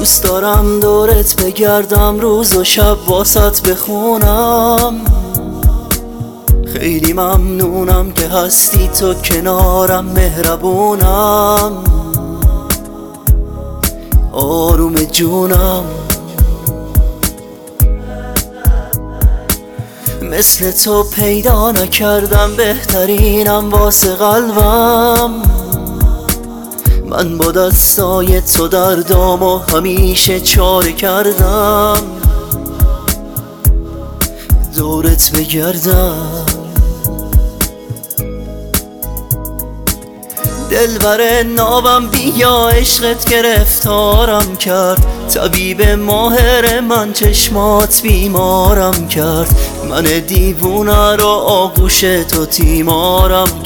دوست دارم دورت بگردم، روز و شب واسط بخونم. خیلی ممنونم که هستی تو کنارم، مهربونم، آروم جونم. مثل تو پیدا نکردم، بهترینم واسه قلبم. من با دستای تو در دام و همیشه چاره کردم دورت بگردم. دلبر نابم بیا، عشقت گرفتارم کرد. طبیب ماهر من چشمات بیمارم کرد. من دیوونه رو آغوش تو تیمارم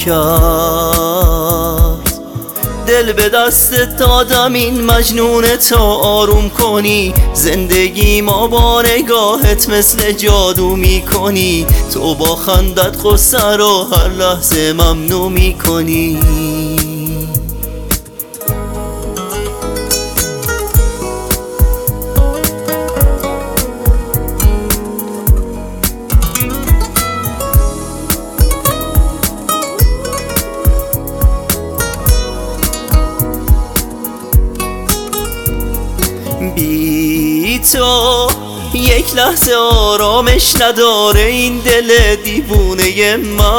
کرد. دل به دستت دادم این مجنون تو آروم کنی. زندگی ما با نگاهت مثل جادو میکنی. تو با خندت قصه رو هر لحظه ممنوع میکنی. بی تو یک لحظه آرامش نداره این دل دیوونه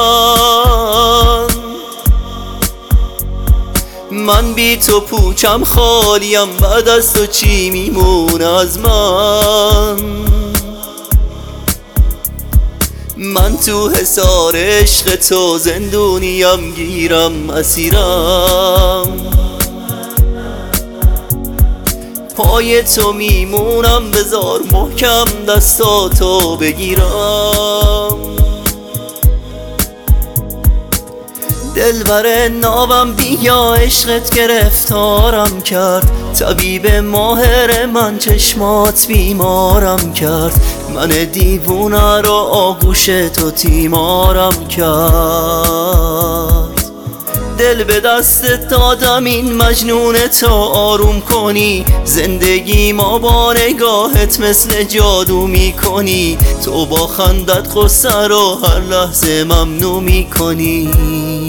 من بی تو پوچم خالیم، بعد از تو چی میمونه از من تو حصار عشق تو زندونیم، گیرم اسیرم. پای تو میمونم، بذار محکم دستاتو بگیرم. دلبر نابم بیا، عشقت گرفتارم کرد. طبیب ماهر من چشمات بیمارم کرد. من دیوونه رو آغوش تو تیمارم کرد. دل به دستت دادم این مجنون تو آروم کنی. زندگی ما با نگاهت مثل جادو میکنی. تو با خندت قصه رو هر لحظه ممنوع میکنی.